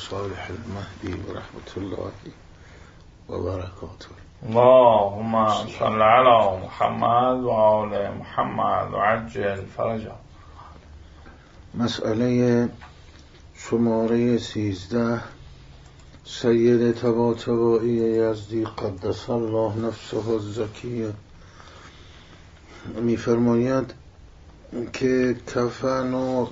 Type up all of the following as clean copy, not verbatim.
صالح المهدي ورحمة الله وبركاته. اللهم صل على محمد و آل محمد و عجل فرجه. مسئله شماره 13 سید طباطبایی یزدی قدس الله نفسه الزکیه می‌فرماید که کفن و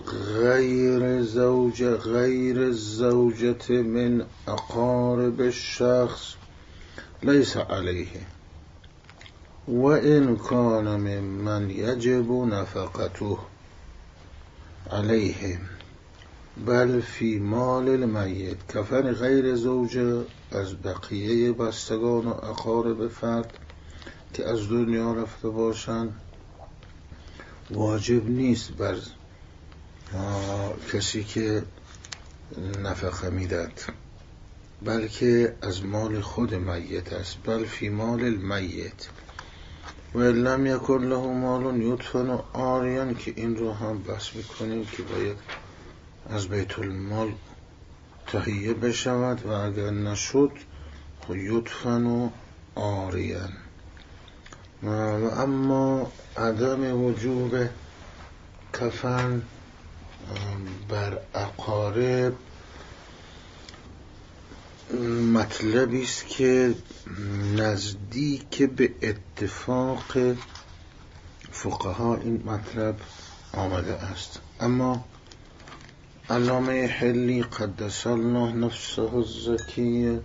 غیر زوجت من اقارب الشخص لیس علیه و ان کان ممن یجب نفقته علیه بل فی مال المیت. کفن غیر زوجه از بقیه بستگان و اقارب فرد که از دنیا رفته باشند واجب نیست بر کسی که نفقه میداد، بلکه از مال خود میت است. بل فی مال المیت و لم یکن له مال یدفن عاریا، که این رو هم بحث میکنیم که باید از بیت المال تهیه بشود و اگر نشد یدفن عاریا. و اما عدم وجوب کفن بر اقارب مطلبی است که نزدیک به اتفاق فقها این مطلب آمده است، اما علامه حلی قدس الله نفسه الزکیه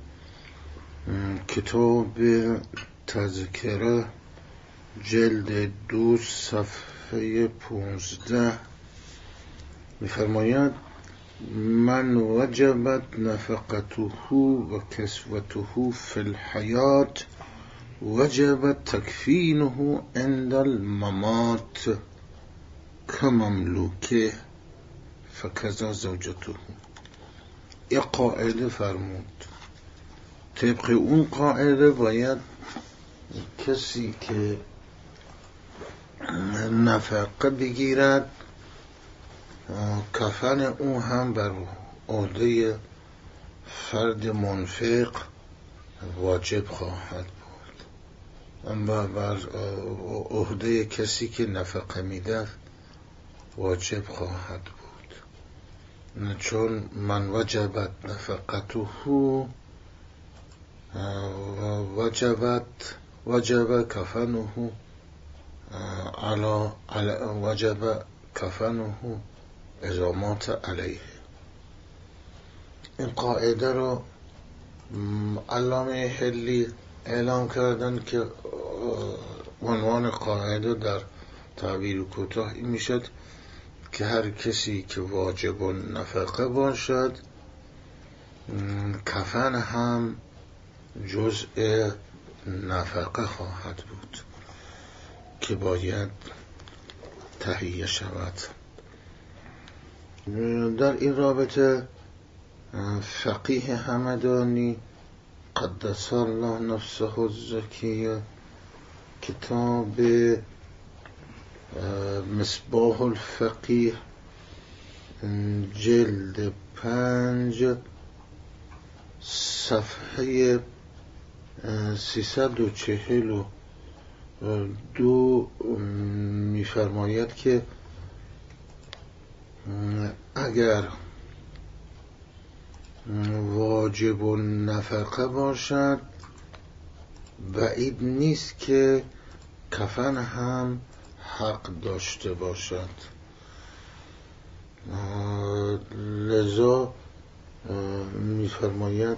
کتاب تذکره جلد 2 صفحه 15 می‌فرماید من وجبت نفقته و کسوته فی الحیات وجبت تکفینه عند الممات کمملوکه فکذا زوجته. یک قاعده فرمود، طبق اون قاعده باید کسی که نفقه بگیرد کفن او هم بر عهده فرد منفق واجب خواهد بود، اما بر عهده کسی که نفقه میده واجب خواهد بود، چون من وجبت نفقته وجب کفنه وجب کفنه اذا مات علیه. این قاعده رو علامه حلی اعلام کردن که عنوان قاعده در تعبیر کوتاه این میشد که هر کسی که واجب نفقه باشد کفن هم جزء نفقه خواهد بود که باید تهیه شود. در این رابطه فقیه همدانی قدس الله نفسه الزکیه کتاب مصباح الفقیه جلد 5 صفحه 342 می‌فرماید که اگر واجب نفقه باشد بعید نیست که کفن هم حق داشته باشد، لذا می‌فرماید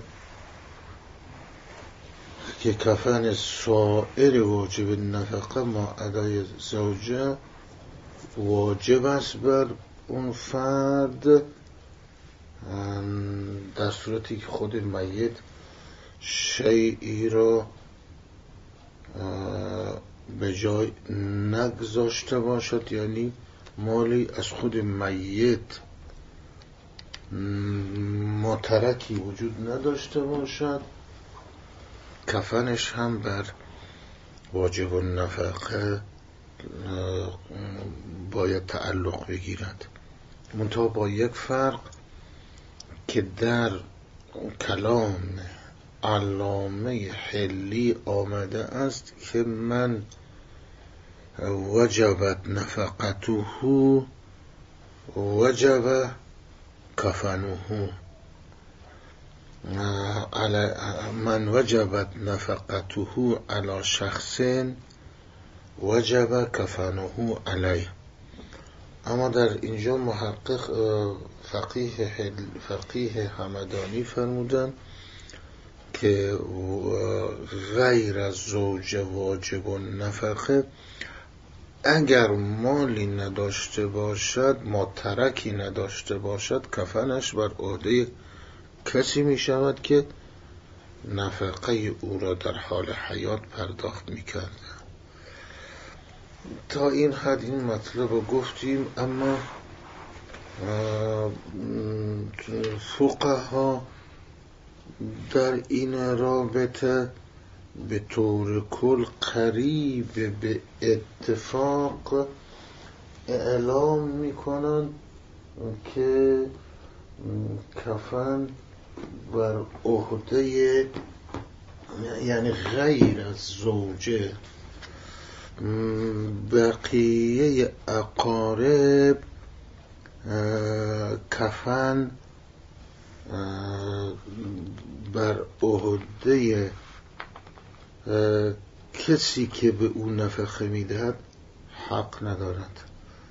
که کفن سایر واجب نفقه ما ادای زوجه واجب است بر اون فرد در صورتی که خود میت شیئی را به جای نگذاشته باشد، یعنی مالی از خود میت مترکی وجود نداشته باشد، کفنش هم بر واجب النفقه باید تعلق بگیرد، منتها با یک فرق که در کلام علامه حلی آمده است که من وجبت نفقته وجب کفنه، من وجبت نفقته علی شخص وجب کفنه علیه. اما در اینجا محقق فقیه همدانی فرمودن که غیر از زوج واجب و نفقه اگر مالی نداشته باشد، مترکی نداشته باشد، کفنش بر عهده کسی می شود که نفقه او را در حال حیات پرداخت می کرد. تا این حد این مطلب رو گفتیم. اما فقها در این رابطه به طور کل قریب به اتفاق اعلام میکنن که کفن بر عهده، یعنی غیر از زوجه، بقیه اقارب کفن بر عهده کسی که به او نفقه میدهد حق ندارد.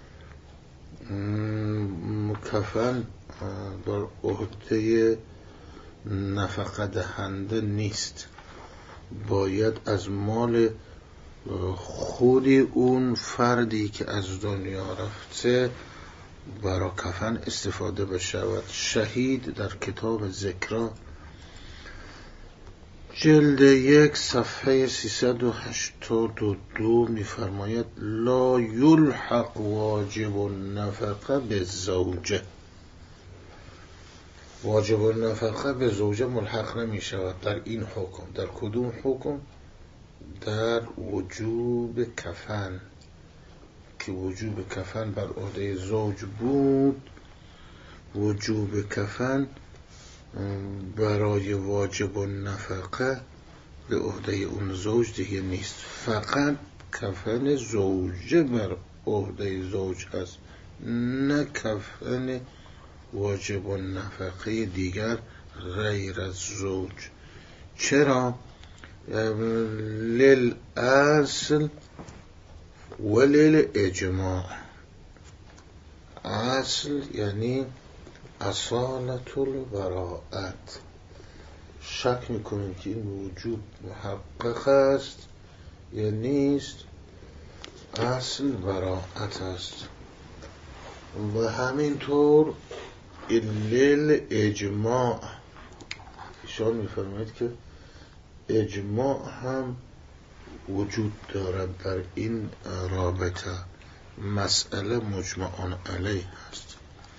کفن بر عهده نفقه دهنده نیست، باید از مال خود اون فردی که از دنیا رفته برای کفن استفاده بشود. شهید در کتاب ذکرا جلد 1 صفحه 382 می‌فرماید لا یلحق واجب النفقه به زوجه. واجب النفقه به زوجه ملحق نمی شود در این حکم. در کدوم حکم؟ در وجوب کفن، که وجوب کفن بر عهده زوج بود. وجوب کفن برای واجب النفقه به عهده اون زوج دیگه نیست. فقط کفن زوجه بر عهده زوج هست، نه کفن واجب النفقه دیگر غیر از زوج. چرا؟ للأصل وللإجماع. اصل یعنی اصالت البراءت. شک میکنیم که این وجوب محقق است یا نیست. اصل براءت است. و همینطور للإجماع. ایشان میفرماید که اجماع هم وجود دارد در این رابطه. مسئله مجمعان علیه هست.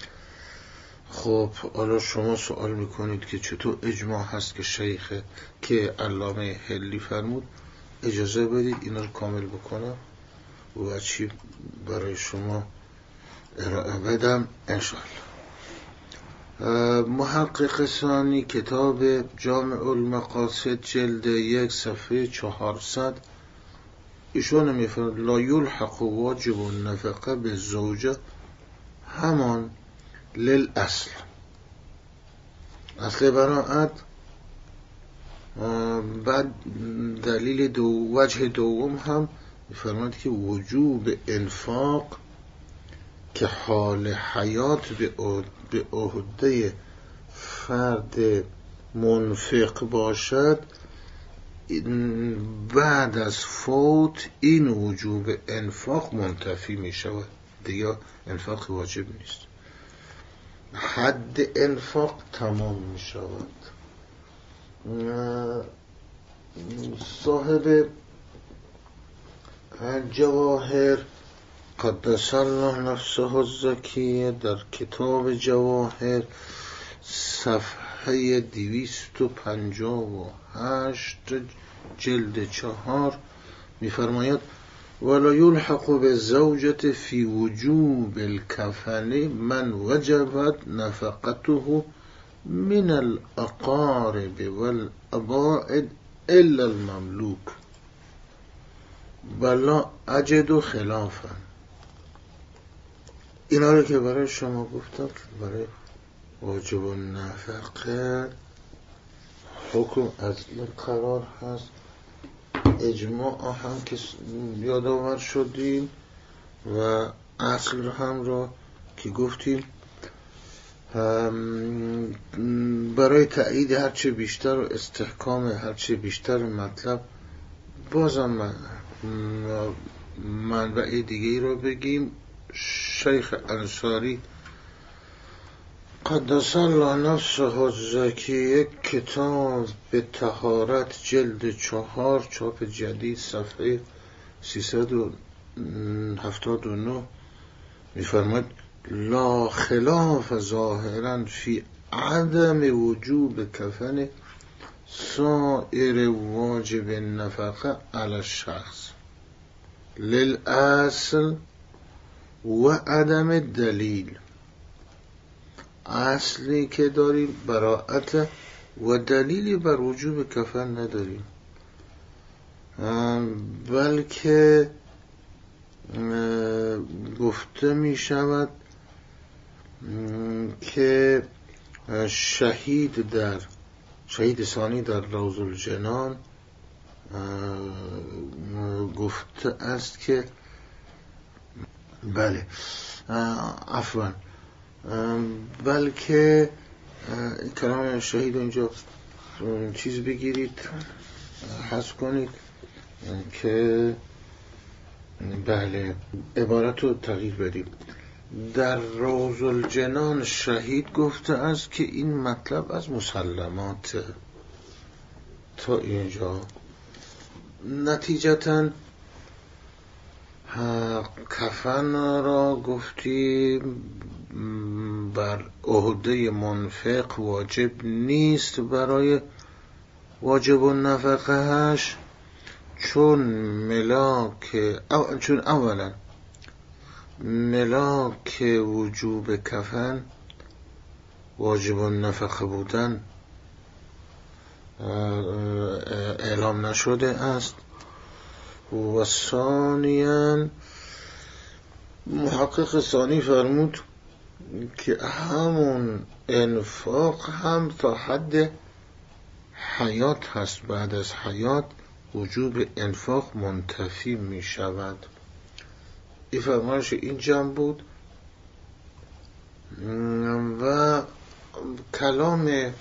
خب حالا شما سوال میکنید که چطور اجماع هست که شیخ که علامه حلی فرمود؟ اجازه بدید اینا رو کامل بکنم و چی برای شما ارائه بدم انشاءالله. محقق ثانی کتاب جامع المقاصد جلد 1 صفحه 400 ایشون میفرماید لا یلحق واجب النفقه به زوجه همان للاصل. اصل براءت. بعد دلیل وجه دوم هم میفرماید که وجوب انفاق که حال حیات به عهده فرد منفق باشد، بعد از فوت این وجوب انفاق منتفی می شود، دیگه انفاق واجب نیست، حد انفاق تمام می شود. صاحب جواهر قدس الله نفسه الزکیه در کتاب جواهر صفحه 258 جلد 4 می‌فرماید ولا یلحق بالزوجة فی وجوب الکفن من وجبت نفقته من الاقارب والابائد الا المملوک بلا اجد خلافا. اینا رو که برای شما گفتم برای واجب النفقه حکم از این قرار هست. اجماع هم که یادآور شدیم و اصل هم را که گفتیم برای تأیید هرچه بیشتر و استحکام هرچه بیشتر مطلب بازم منبع دیگه رو بگیم. شیخ انصاری قدس الله نفسه الزکی یک کتاب به طهارت جلد 4 چاپ جدید صفحه 379 می‌فرماید لا خلاف ظاهرا فی عدم وجوب کفن سائر واجب نفقه علی الشخص للاصل و عدم دلیل. اصلی که داریم براءت و دلیلی بر وجوب کفن نداریم، بلکه گفته می شود که شهید ثانی در روض الجنان گفته است که بله عفوا بلکه کلام شهید اینجا چیز بگیرید حذف کنید که بله عبارت رو تغییر بدیم. در روض الجنان شهید گفته است که این مطلب از مسلمات تا اینجا. نتیجتاً کفن را گفتیم بر عهده منفق واجب نیست برای واجب النفقهش، چون اولا ملاک وجوب کفن واجب النفقه بودن اعلام نشده است و ثانیاً محقق ثانی فرمود که همون انفاق هم تا حد حیات هست، بعد از حیات وجوب انفاق منتفی می شود. این فرمایش این جمع بود و کلام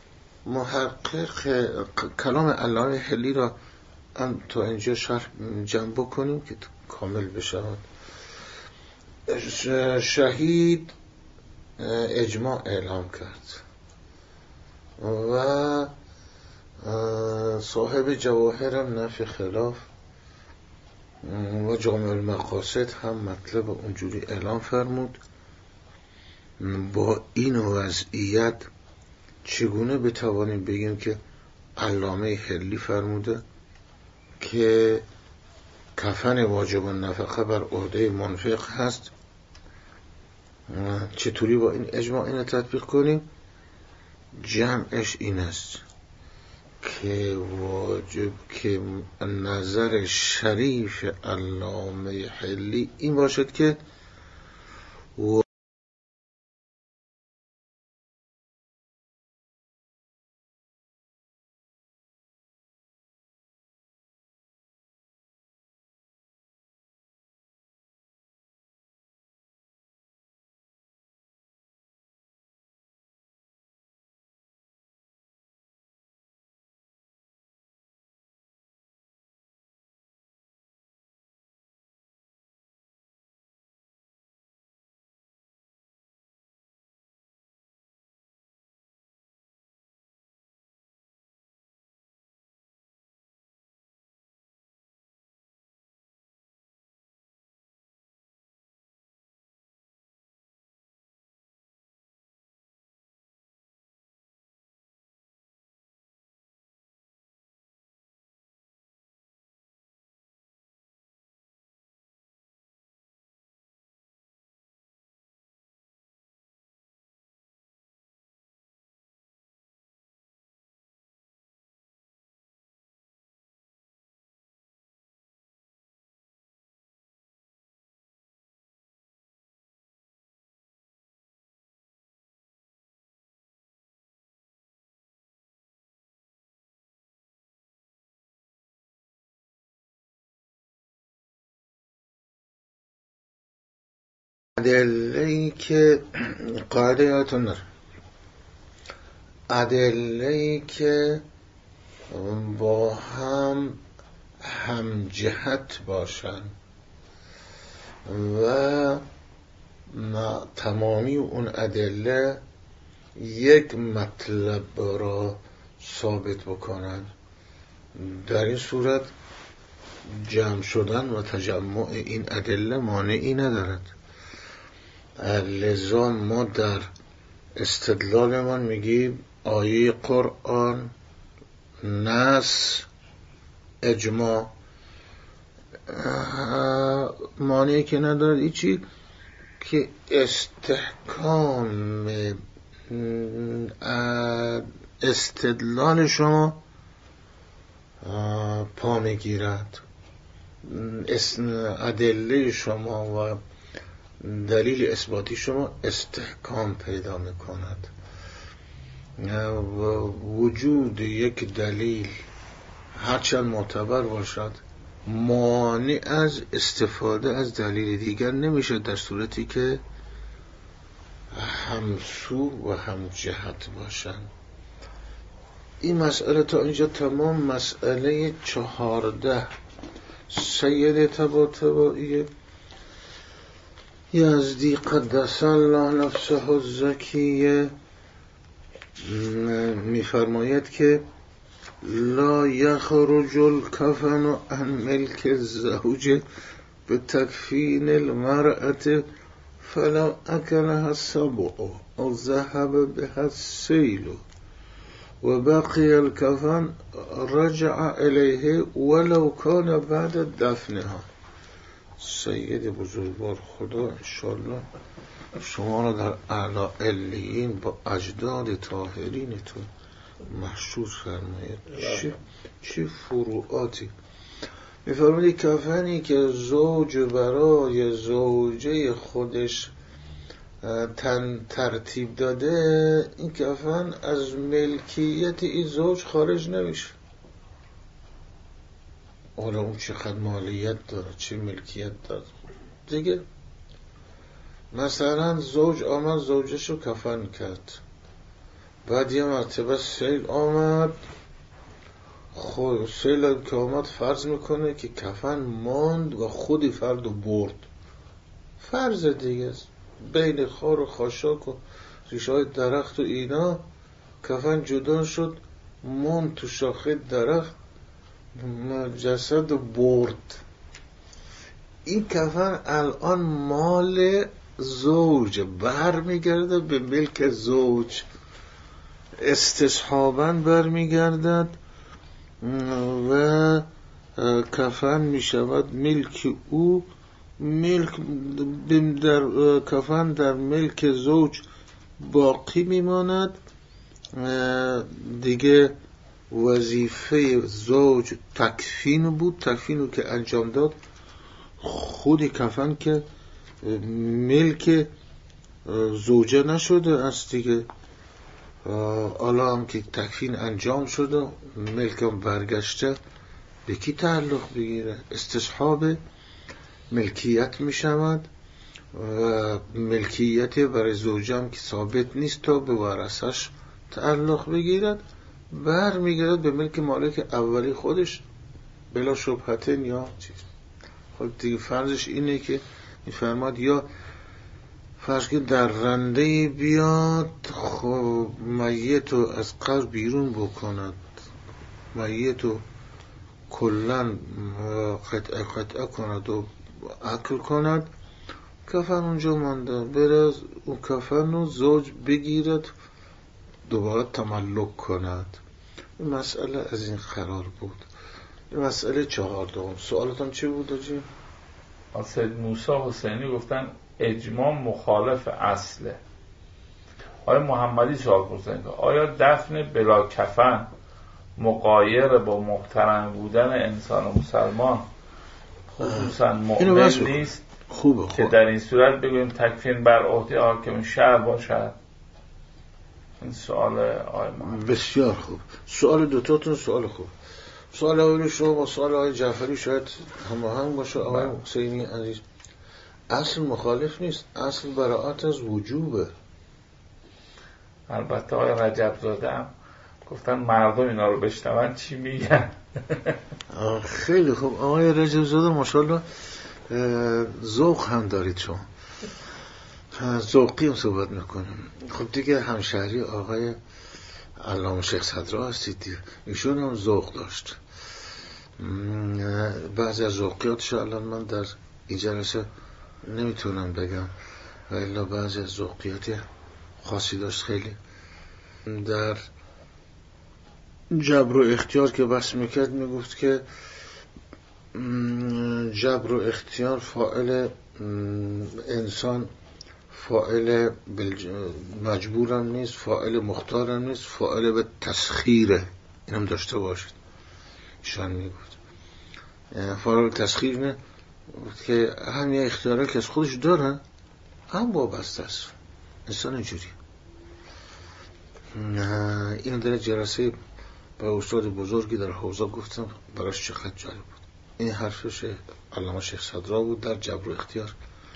محقق کلام علامه حلی را تا اینجا شرح جمع بکنیم که کامل بشود. شهید اجماع اعلام کرد و صاحب جواهرم نفی خلاف و جامع المقاصد هم مطلب اونجوری اعلام فرمود. با این وضعیت چگونه بتوانیم بگیم که علامه حلی فرموده که کفن واجب النفقه بر عهده منفق هست؟ چطوری با این اجماع اینو تطبیق کنیم؟ جمعش این است که واجب که نظر شریف علامه حلی این باشد که ادله‌ای که قاعده یادتون نره، ادله‌ای که با هم جهت باشن و تمامی اون ادله یک مطلب را ثابت بکنن، در این صورت جمع شدن و تجمع این ادله مانعی ندارد. لذا ما در استدلالمان میگیم آیه قرآن، نص، اجماع مانعی که ندارد. ایچی که استحکام استدلال شما پا میگیرد، ادله شما و دلیل اثباتی شما استحکام پیدا میکند. وجود یک دلیل هرچند معتبر باشد مانع از استفاده از دلیل دیگر نمیشه، در صورتی که همسو و هم جهت باشن. این مسئله تا اینجا تمام. مسئله 14 سید طباطبایی یزدی قدس الله نفسه الزکیه میفرماید که لا یخرج الکفن عن ملک الزوج بتکفین المرأة فلو اکلها السبع او ذهب بها السیل و بقی الکفن رجع الیه ولو کان بعد دفنها. سید بزرگوار خدا انشاءالله شما را در اعلی علیین با اجداد طاهرینتون محشور فرماید. چه فروعاتی میفرماید. کفنی که زوج برای زوجه خودش ترتیب داده، این کفن از ملکیت این زوج خارج نمیشه. حالا اون چقدر مالیت داره، چه ملکیت داره دیگه. مثلا زوج آمد زوجشو کفن کرد، بعد یه مرتبه سیل آمد، سیل که آمد فرض میکنه که کفن ماند و خودی فردو برد. فرض دیگه است، بین خار و خاشاک و ریشه های درخت و اینا کفن جدا شد، ماند تو شاخه درخت، جسد برد. این کفن الان مال زوج، بر میگرده به ملک زوج، استصحاباً بر میگردد و کفن میشود ملک او. ملک در کفن در ملک زوج باقی میماند دیگه. وظیفه زوج تکفین بود، تکفینو که انجام داد خودی کفن که ملک زوجه نشده است دیگه. حالا هم که تکفین انجام شده ملکم برگشته، به کی تعلق بگیره؟ استصحاب ملکیت می شود و ملکیت برای زوجم که ثابت نیست تا به ورثش تعلق بگیرد، بر میگرد به ملک مالک اولی خودش بلا شبهتن یا چیز. خب دیگه فرضش اینه که میفرماد یا فرض که در رنده بیاد خب میتو از قبر بیرون بکند، میتو کلن قطعه کند و اکل کند، کفن اونجا مانده، بره اون کفن رو زوج بگیرد دوباره تملک کند. این مسئله از این قرار بود. این مسئله 14. سوالتم چی بود آجی؟ سید موسی حسینی گفتن اجماع مخالف اصله. آیا محمدی سوال پرسیدن که آیا دفن بلا کفن مغایر با محترم بودن انسان مسلمان خصوصا مؤمن نیست؟ خوبه. که در این صورت بگویم تکفین بر عهده حاکم شهر باشد؟ این سوال آقای محمد. بسیار خوب. سوال دوتاتون سوال خوب. سوال اولی شما با سوال آقای جعفری شاید هماهنگ باشه. آقای حسینی عزیز اصل مخالف نیست، اصل براعت از وجوبه. البته آقای رجب زاده هم گفتن مردم اینا رو بشنون چی میگن. خیلی خوب آقای رجب زاده ماشاءالله ذوق هم دارید شما، ذوقی هم صحبت میکنیم. خب دیگه همشهری آقای علامه شیخ صدرا هستید دیگه، ایشون هم ذوق داشت. بعضی از ذوقیاتش الان من در این جلسه نمیتونم بگم، ولی بعضی از ذوقیات خاصی داشت. خیلی در جبر و اختیار که بحث میکرد میگفت که جبر و اختیار فاعل انسان، فاعل مجبورم نیست، فاعل مختارم نیست، فاعل به تسخیره. اینم داشته باشید. ایشان میگفت فاعل تسخیر نه که هم یه اختیاره که از خودش داره هم وابسته است. انسان اینجوری. این در جلسه با استاد بزرگی در حوزه گفتم، براش چقدر جالب بود. این حرفش علامه شیخ صدرا بود در جبر و اختیار.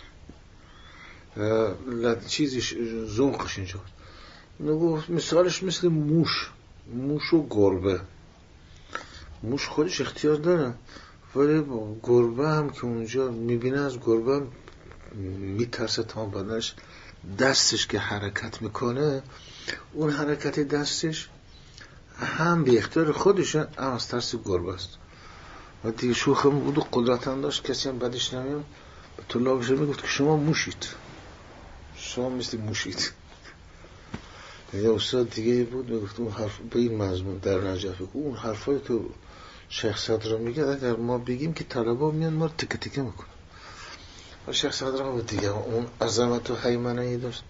چیزیش ذوقش اینجا بود. مثالش مثل موش و گربه. موش خودش اختیار داره، ولی گربه هم که اونجا میبینه از گربه هم میترسه، تا بدنش دستش که حرکت میکنه، اون حرکت دستش هم به اختیار خودشه، هم از ترس گربه است. و دیگه شوخم بود و قدرتم داشت، کسی هم بدش نمیم به طلابش میگفت که شما موشید، شما مثل موشید. یه استاد دیگه بود میگفت اون حرف به این مضمون در نجف، اون حرفای که شیخ صدرا میگه اگر ما بگیم که طلبا میان ما رو تکه تکه میکنه. و شیخ صدرا بود دیگه، اون عظمت و حیمنه‌ای داشت.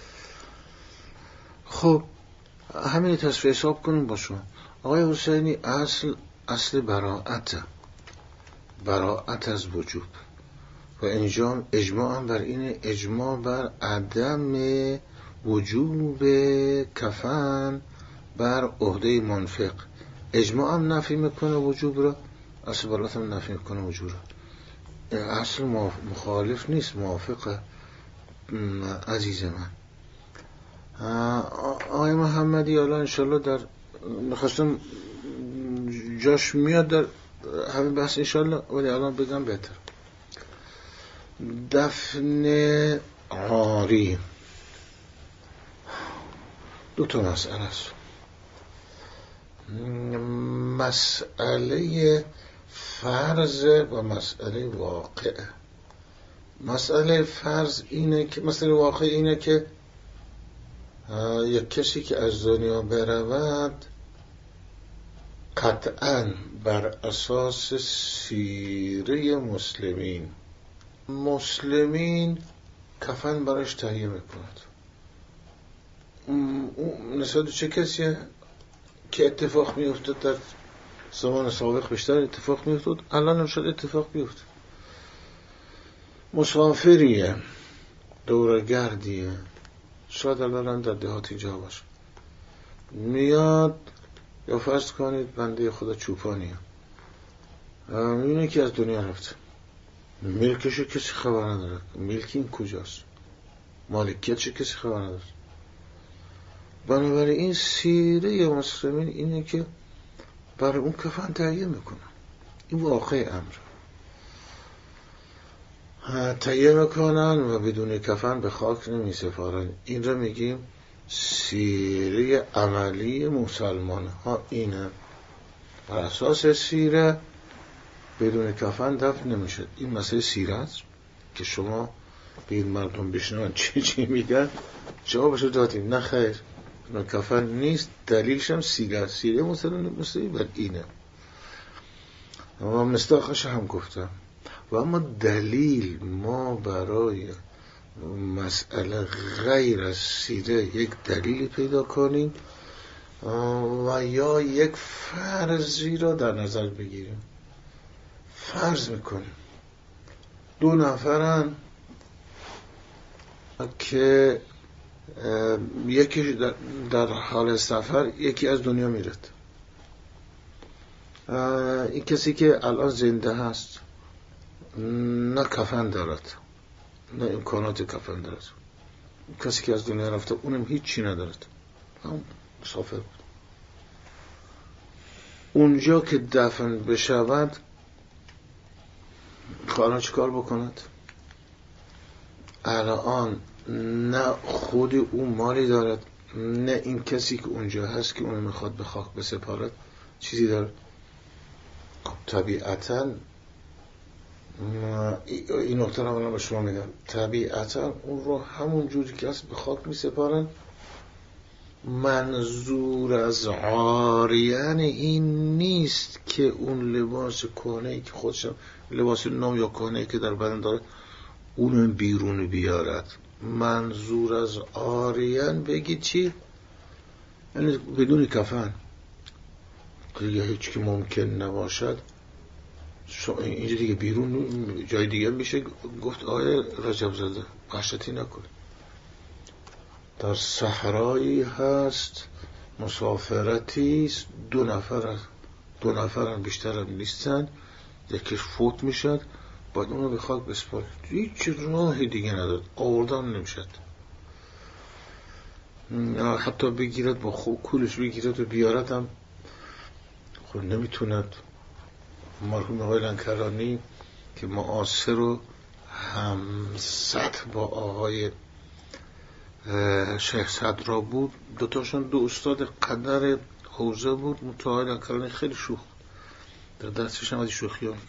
خب همین تصفیه حساب کنیم با شما. آقای حسینی اصل براعت از وجود و اجماع هم بر اینه، اجماع بر عدم وجوب کفن بر عهده منفق. اجماع هم نفی میکنه وجوب را، اصل براعت هم نفی میکنه وجوب را. اصل مخالف نیست، موافقه عزیز من. آقای محمدی الان انشالله در نخواستم جاش میاد در همین بحث انشالله، ولی الان بگم بهتر. دفن عاری دو تا مسئله است. مسئله فرض و مسئله واقع. مسئله فرض اینه که، مسئله واقع اینه که یک کسی که از دنیا برود قطعاً بر اساس سیره مسلمین کفن براش تهیه میکند. نسبت چه کسیه که اتفاق میافتاد در زمان سابق بیشتر اتفاق میافتاد، الان هم شاید اتفاق بیفته. مسافریه، دورگردیه، شاید الان در دهاتی جا باشه، میاد یا فرض کنید بنده خدا چوپانیه، میبینه که از دنیا رفته، ملکشو کسی خبر نداره، ملک این کجاست، مالکیتشو کسی خبر نداره. بنابراین این سیره مسلمین اینه که برای اون کفن تهیه میکنن. این واقع امر تهیه میکنن و بدون کفن به خاک نمیسپارن. این را میگیم سیره عملی مسلمان ها اینه. بر اساس سیره بدون کفن دفن نمیشه. این مسئله سیره است که شما به این مردم بشنون چی میگن، جوابشو دادیم نه خیر، بدون کفن نیست. دلیلش هم سیره مسلمان بر اینه و مصداقش هم گفتم. و اما دلیل ما برای مسئله غیر از سیره یک دلیل پیدا کنیم و یا یک فرضی را در نظر بگیریم. فرض میکنیم 2 نفرن که یکی در حال سفر، یکی از دنیا میرد. این کسی که الان زنده هست نه کفن دارد، نه امکانات کفن دارد. کسی که از دنیا رفته اونم هیچی ندارد، هم مسافر بود. اونجا که دفن بشود حالا چه کار بکند؟ الان نه خود اون مالی دارد، نه این کسی که اونجا هست که اونو میخواد به خاک بسپارد چیزی دارد. خب طبیعتاً این نکته رو من به شما میدم، طبیعتاً اون رو همون جوری که هست به خاک میسپارن. منظور از عاریان این نیست که اون لباس کهنه‌ای که خودشم لباس نو یا کهنه‌ای که در بدن داره اونم بیرون بیارد. منظور از عاریان بگید چی؟ یعنی بدون کفن دیگه هیچ که ممکن نباشد. اینجا دیگه بیرون جای دیگه میشه گفت آیه رجب زاده وحشتی نکنه. در صحرایی هست، مسافرتی است، دو نفر بیشتر هم نیستن، یکیش فوت میشد باید اونو به خاک بسپارد. هیچ راهی دیگه نداد، آوردن نمیشد. حتی بگیرد با خوب کولش بگیرد و بیارد هم خب نمیتوند. مرحوم آقای لنکرانی که معاصر و هم سطح با آقای شیخ صدرا بود، دوتاشون دو استاد قدر حوزه بود. متعالی لنکرانی خیلی شوخ در دستش هم از شوخی ها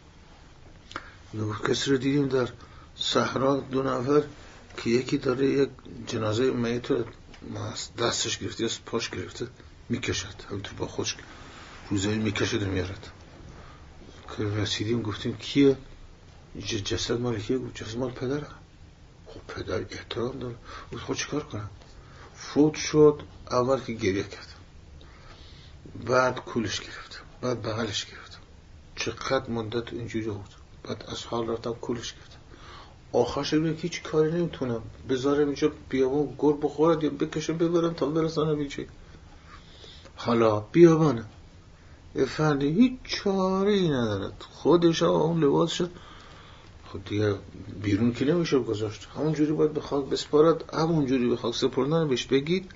میگفت کسی رو دیدیم در صحرا دو نفر که یکی داره یک جنازه میت دستش گرفته از پاش گرفته میکشد، همینطور با خودش روزایی میکشد و میارد. که رسیدیم گفتیم کیه؟ جسد مال کیه؟ گفت جسد مال پدرم. خب پدر احترام داره. گفت خود چیکار کنم؟ فوت شد. اول که گریه کرد، بعد کولش گرفت، بعد بغلش گرفت، چقدر مدت اینجوری بود. بعد از حال رفتم کولش گرفت. آخرش بگم که هیچ کاری نمیتونم بذارم اینجا بیابان گر بخورد یا بکشم ببرم تا برسانم اینجا. حالا بیابانه افندی هیچ چاره ای ندارد، خودش اون لباس شد. خب دیگه بیرون که نمیشه گذاشت، همون جوری باید به خاک بسپارد. همون جوری به خاک سپردن بهش بگید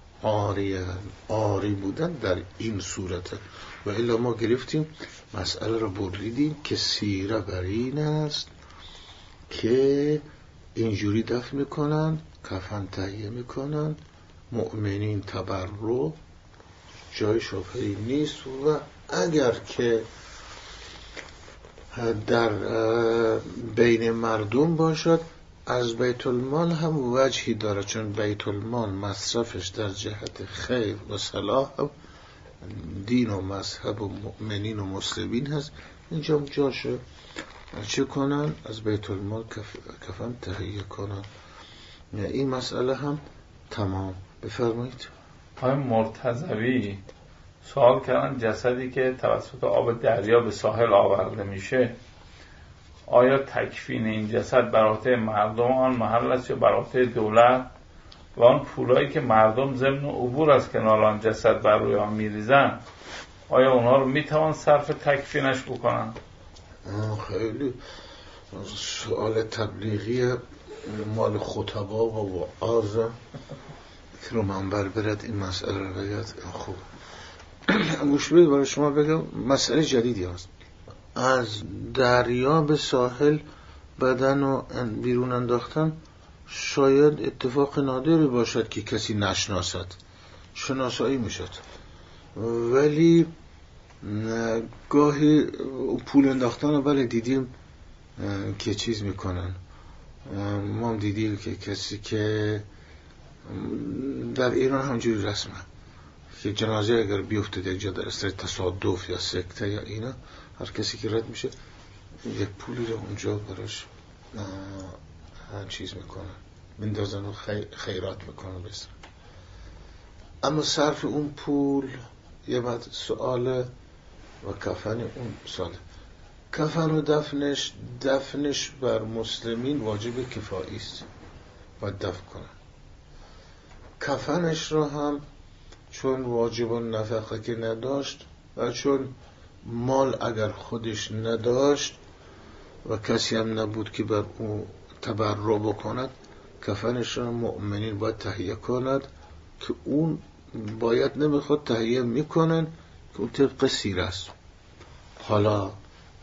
عاری بودن در این صورته. و الا ما گرفتیم مسئله رو بریدیم که سیره بر این است که اینجوری دفن میکنن، کفن تهیه میکنن، مؤمنین تبرو، جای شبهه‌ای نیست. و اگر که در بین مردم باشد از بیت المال هم وجهی داره، چون بیت المال مصرفش در جهت خیر و صلاح دین و مذهب و مؤمنین و مسلمین هست. اینجا جاشه چه کنن؟ از بیت المال کفن تهیه کنن. این مسئله هم تمام. بفرمایید. آقای مرتضوی سوال کردن جسدی که توسط آب دریا به ساحل آورده میشه آیا تکفین این جسد بر عهده مردم آن محل است یا بر عهده دولت؟ و آن پولایی که مردم ضمن عبور از کنار آن جسد بر روی آن میریزن آیا اونها رو میتوان صرف تکفینش بکنن؟ خیلی سوال تبلیغی مال خطبا و وعاظ که رو منبر برد این مسئله رو بگید. خوب گوش برای شما بگم مسئله جدیدی هست. از دریا به ساحل بدن و بیرون انداختن شاید اتفاق نادری باشد که کسی نشناسد، شناسایی میشد. ولی گاهی پول انداختن رو بله دیدیم که چیز میکنن. ما هم دیدیم که کسی که در ایران همجوری رسمه که جنازه اگر بیفته در جا در اثر تصادف یا سکته یا اینا، هر کسی که رد میشه یک پولی رو اونجا براش چیز میکنن، بندازن و خیرات میکنن بسن. اما صرف اون پول یه بعد سؤال و کفن اون ساله. کفن و دفنش بر مسلمین واجب کفایی است، باید دفن کنن. کفنش رو هم چون واجب نفقه که نداشت و چون مال اگر خودش نداشت و کسی هم نبود که بر او تبرع بکند کفنش را مؤمنین باید تهیه کند که اون باید نمیخواد تهیه میکنن که اون طبق سیره است. حالا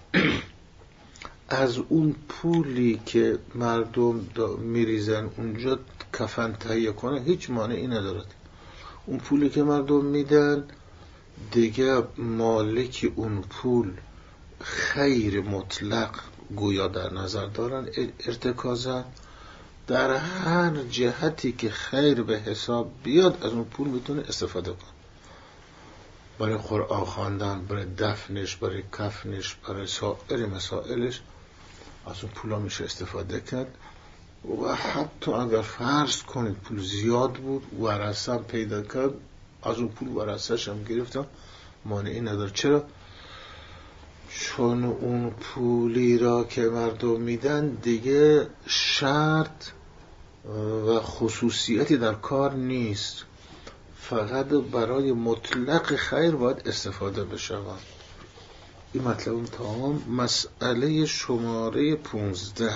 از اون پولی که مردم میریزن اونجا کفن تهیه کنه هیچ مانعی ندارد. اون پولی که مردم میدن دیگه مالک اون پول خیر مطلق گویا در نظر دارن ارتکازن، در هر جهتی که خیر به حساب بیاد از اون پول میتونه استفاده کنه، برای قرآن خواندن، برای دفنش، برای کفنش، برای سایر مسائلش از اون پولا میشه استفاده کرد. و حتی اگر فرض کنید پول زیاد بود ورثه هم پیدا کرد، از اون پول ورثه‌ش هم گرفتم، مانعی نداره. چرا؟ چون اون پولی را که مردم میدن دیگه شرط و خصوصیتی در کار نیست، فقط برای مطلق خیر باید استفاده بشود. این مطلب تمام. مسئله شماره 15: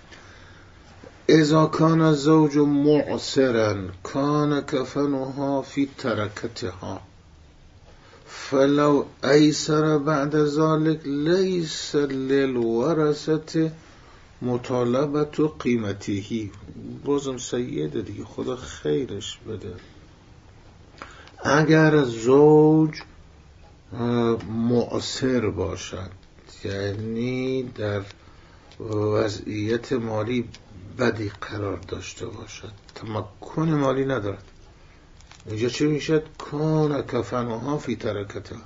اذا کان الزوج معسرا کان کفنها فی ترکتها فلو ایسر بعد ذلك لیس للورثة مطالبت و قیمته. بازم سیده دیگه، خدا خیرش بده. اگر زوج معسر باشد، یعنی در وضعیت مالی بدی قرار داشته باشد، تمکن مالی ندارد، اینجا چه میشد؟ کان کفنها فی ترکتها،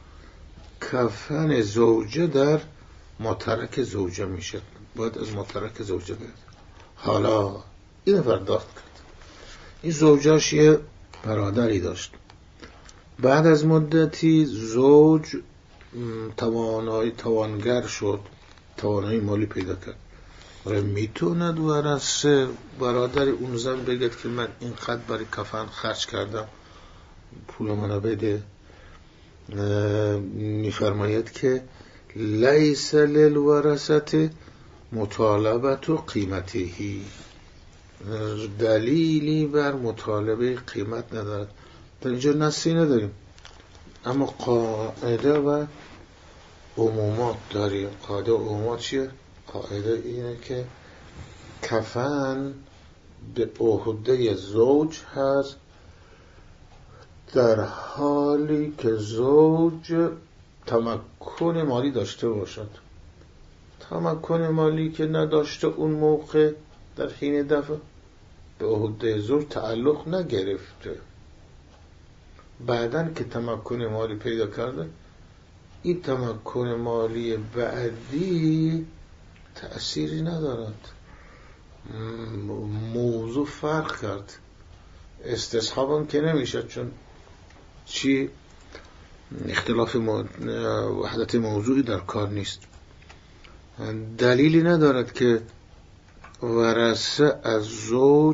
کفن زوجه در مترک زوجه میشد، باید از مترک زوجه بیاد. حالا این پرداخت کرد، این زوجهش یه برادری داشت، بعد از مدتی زوج توانگر شد، توانایی مالی پیدا کرد، میتوند ورثه برادر اون زن بگید که من اینقدر برای کفن خرج کردم، پول منو بده؟ میفرماید که لیس للورثة مطالبت و قیمتهی، دلیلی بر مطالبه قیمت ندارد. در اینجا نصی نداریم، اما قاعده و عمومات داریم. قاعده و عمومات چیه؟ قاعده اینه که کفن به عهده زوج هست در حالی که زوج تمکن مالی داشته باشد. تمکن مالی که نداشته اون موقع در حین دفع به عهده زوج تعلق نگرفته، بعدن که تمکن مالی پیدا کرده، این تمکن مالی بعدی تأثیری ندارد. موضوع فرق کرد، استصحاب هم که نمیشد، چون چی؟ اختلاف وحدت موضوعی در کار نیست. دلیلی ندارد که ورثه از زوج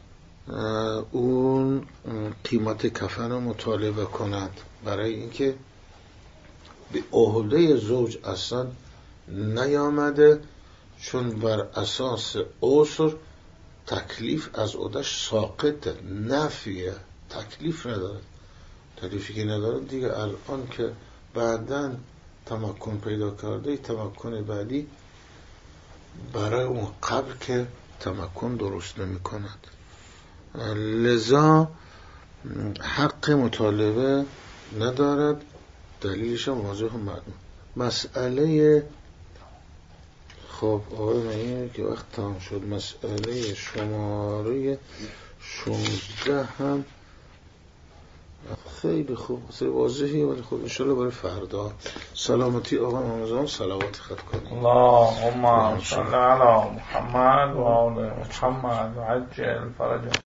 اون قیمت کفن رو مطالبه کند، برای اینکه به عهده زوج اصلا نیامده، چون بر اساس عسر تکلیف از عهده‌اش ساقطه، نفیه، تکلیف نداره. تکلیفی که نداره دیگه الان که بعداً تمکن پیدا کرده، تمکن بعدی برای اون قبل که تمکن درست نمی کند، لذا حق مطالبه ندارد. دلیلش هم واضح و معلوم. مسئله خب آقای منیه که وقت تمام شد. مسئله شماره 16 هم خیلی خوب، خیلی واضحی، ولی خب انشالله برای فردا. سلامتی آقا محمد، صلوات خط کنیم. اللهم صل علی محمد و آل محمد و عجل فرج